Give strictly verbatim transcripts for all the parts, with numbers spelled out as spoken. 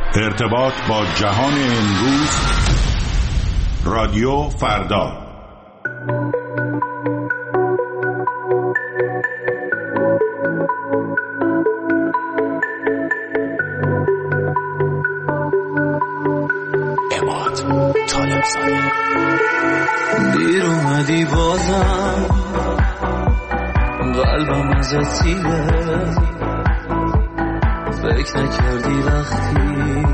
ارتباط با جهان امروز. رادیو فردا. اماد طالبزاده. دیر اومدی بازم، قلبم ازت سیره، فکر نکردی وقتی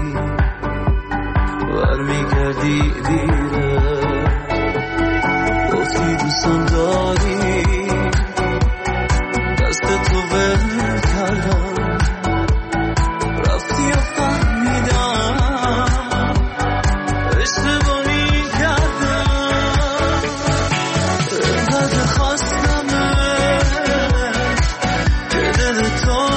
برمیگردی دیره، گفتی دوستم داری، دست تو ول کردم، رفتی و فهمیدم اشتباهی کردم، اینقدر خواستمه که دل تو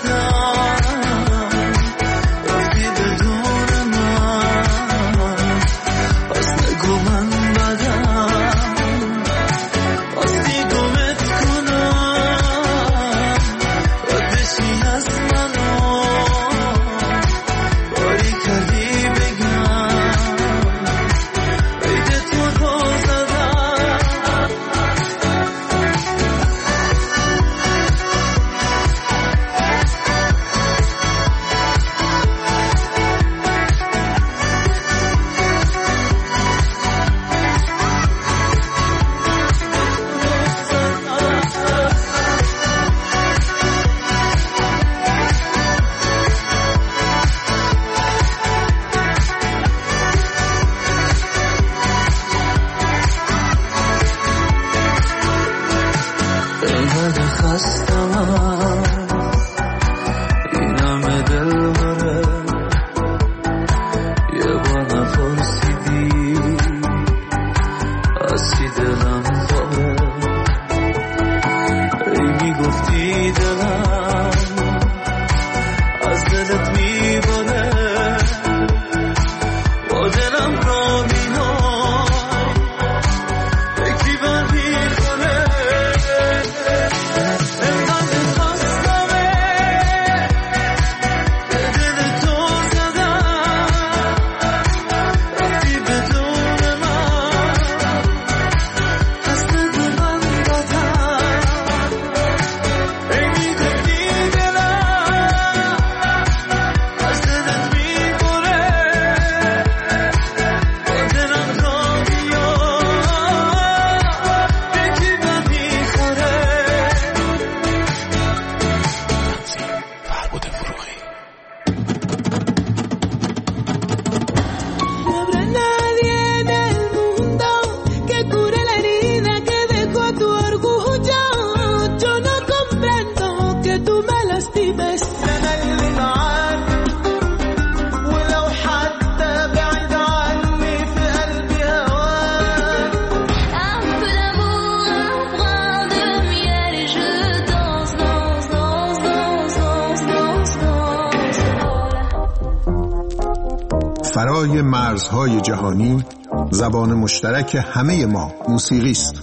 فرای مرزهای جهانی، زبان مشترک همه ما موسیقی است.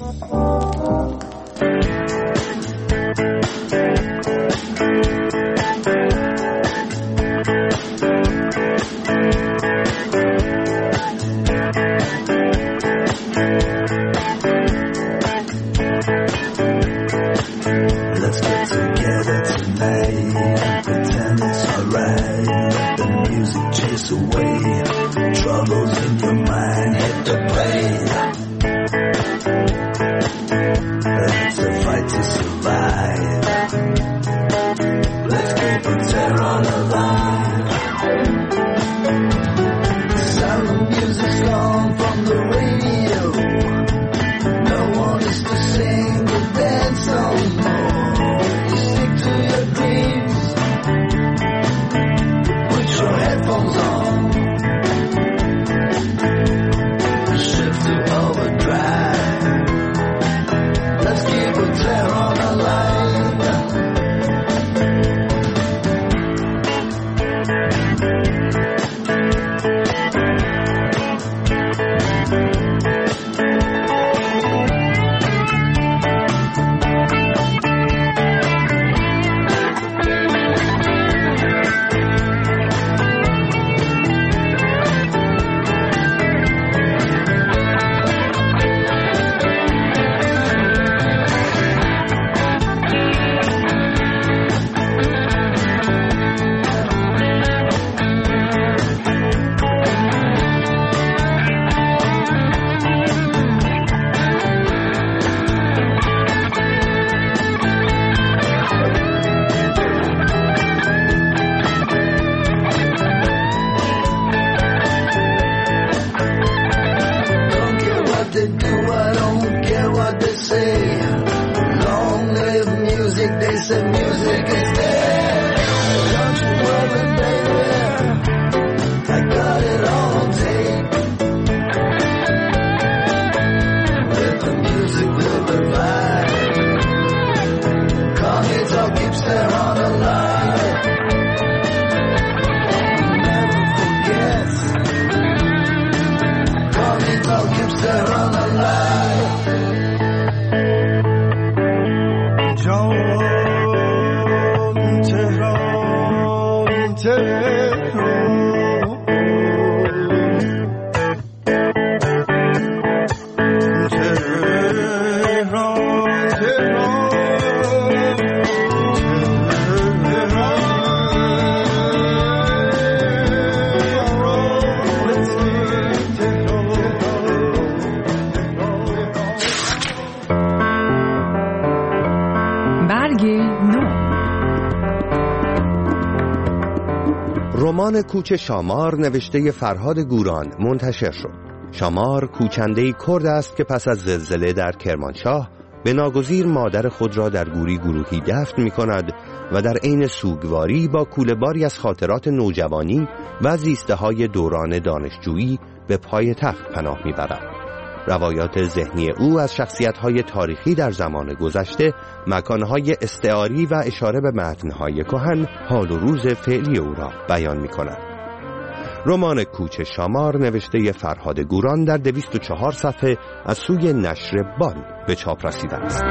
رمان کوچ شامار نوشته فرهاد گوران منتشر شد. شامار کوچنده‌ای کرد است که پس از زلزله در کرمانشاه به ناگزیر مادر خود را در گوری گروهی دفن می کند و در عین سوگواری با کوله‌باری از خاطرات نوجوانی و زیسته های دوران دانشجویی به پای تخت پناه می برد. روایات ذهنی او از شخصیت‌های تاریخی در زمان گذشته، مکان‌های استعاری و اشاره به متن‌های کهن، حال و روز فعلی او را بیان می‌کند. رمان کوچ شامار نوشته فرهاد گوران در دویست و چهار صفحه از سوی نشر بان به چاپ رسیده است.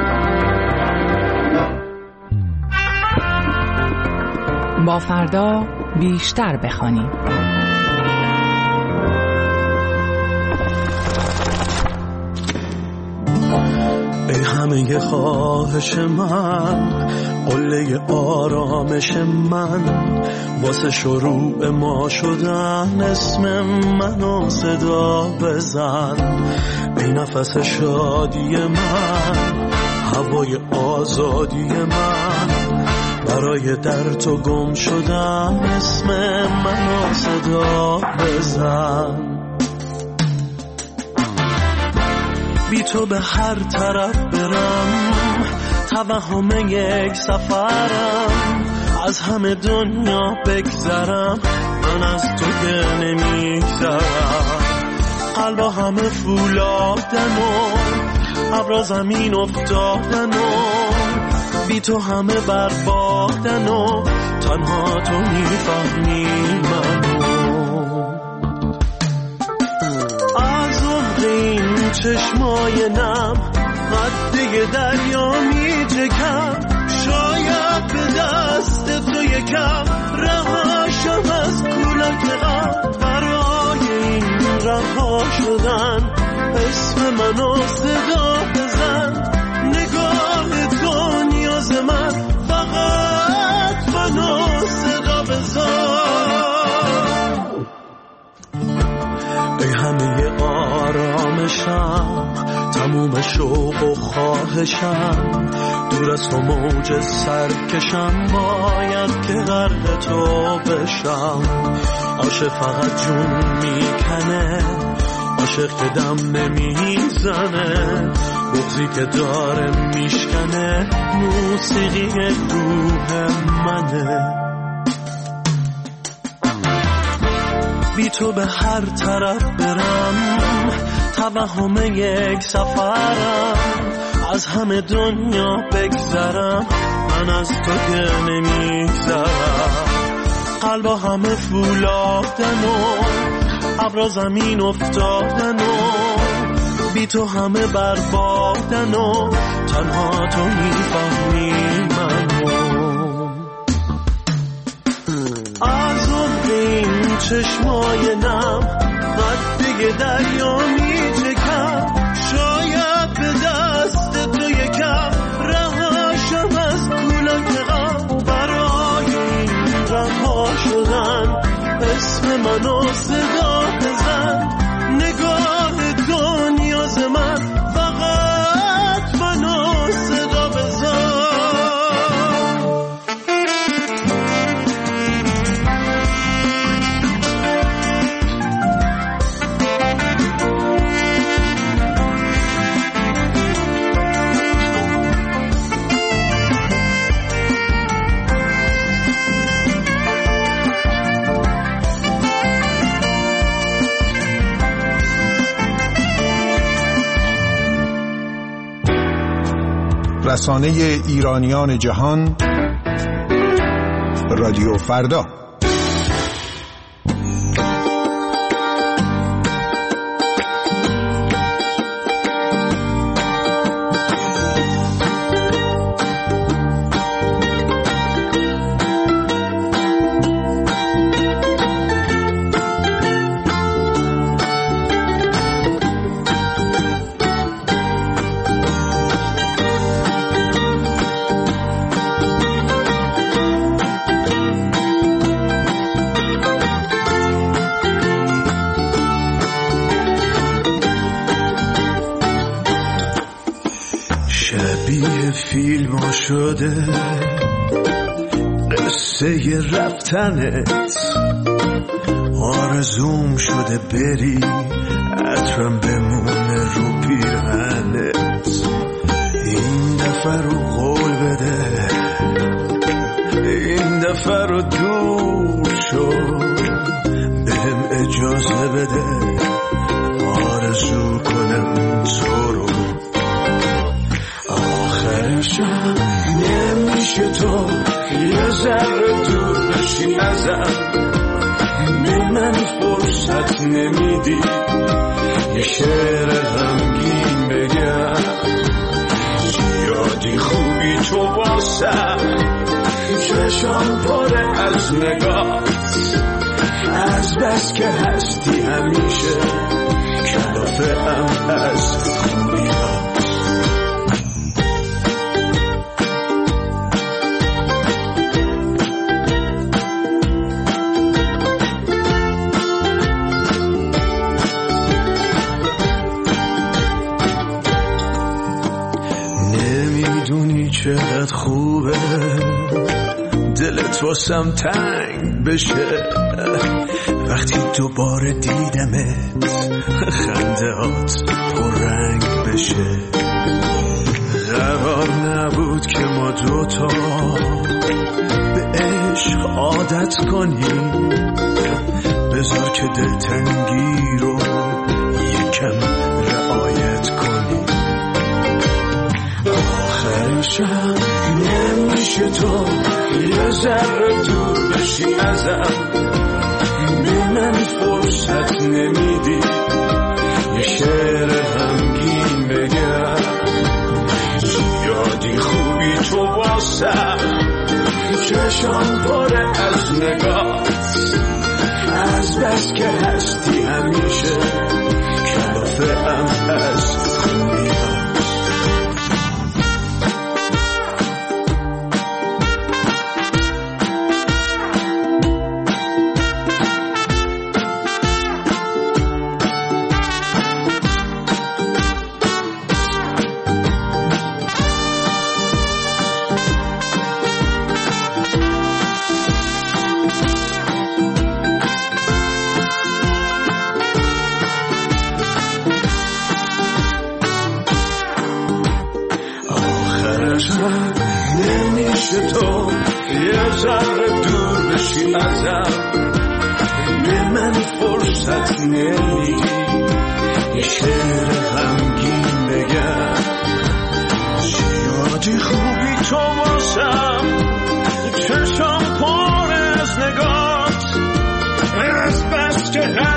با فردا بیشتر بخوانیم. ای همه خواهش من، قله آرامش من، واسه شروع ما شدن اسم منو صدا بزن. ای نفس شادی من، هوای آزادی من، برای در تو گم شدن اسم منو صدا بزن. بی تو به هر طرف برم، توهم یک سفرم، از همه دنیا بگذرم، من از تو که نمیگذرم. قلبا همه فولادن و ابرا زمین افتادن و بی تو همه بربادن و تنها تو میفهمی منو. از عمق این چشمای نم قده دریا می چکم، شاید به دست تو یکم رهاشم از کولک غم. برای این رها شدن اسم منو صدا بزن. نگاه تو نیاز من، فقط منو صدا بزن. ای همه آرامشم، تموم شوق و خواهشم، دور از تو موج سرکشم، باید که غرق تو بشم. عاشق فقط جون میکنه، عاشق که دم نمیزنه، بغضی که داره میشکنه، موسیقی روح منه. بی تو به هر طرف برم، توهم یک سفرم، از همه دنیا بگذرم، من از تو که نمیگذرم. قلبا همه فولادن و ابرا زمین افتادن و بی تو همه بربادن و تنها تو میفهمی منو. از عمق این چشمای نم قده دریا می چکم، شاید به دست تو یکم رهاشم از کولک غم. برای این رها شدن اسم منو صدا بزن. نگاه تو نیاز من، فقط منو صدا بزن. رسانه ایرانیان جهان، رادیو فردا. شده قصه رفتنت، آرزوم شده بری عطرم بمونه رو پیرهنت. این دفعه رو قول بده، این دفعه رو دور شو، بهم اجازه بده آرزو کنم تو رو. آخرشم نمیشه تو یه ذره دور بشی ازم، به من فرصت نمیدی یه شعر غمگین بگم. زیادی خوبی تو واسم، چشم پره از نگات، از بس که هستی همیشه کلافه ام از خوبی ها. نمیدونی چقدر خوبه دلت واسم تنگ بشه وقتی دوباره دیدمت، خندهات پررنگ بشه. قرار نبود که ما دوتا به عشق عادت کنیم، بذار که دلتنگی رو یکم رعایت کنیم. آخرشم نمیشه تو یه ذره دور بشی ازم، به من فرصت نمیدی یه شعر غمگین بگم. زیادی خوبی تو واسم، چشم پره از نگات، از بس که هستی همیشه کلافه ام از خوبی ها. نمیشه تو یه ذره دور بشی ازم، به من فرصت نمیدی یه شعر غمگین بگم. زیادی خوبی تو واسم، چشم پر از نگات، از بس که